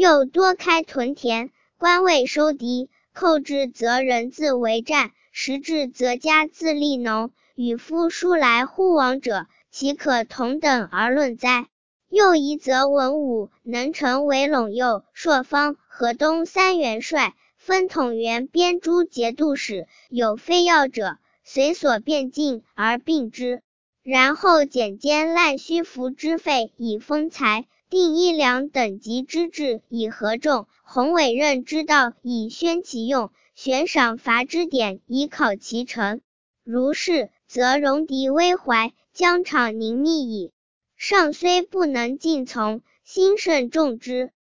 又多开屯田，官位收敌，寇至则人自为战，时至则家自立农，与夫书来护王者，岂可同等而论哉？又疑则文武能臣为陇右、朔方、河东三元帅，分统原编诸节度使，有非要者，随所变进而并之。然后减监滥虚服之费以丰财，定衣粮等级之制以合众，宏伟任之道以宣其用，悬赏罚之典以考其成。如是，则戎狄危怀，疆场凝密矣。上虽不能尽从，心甚重之。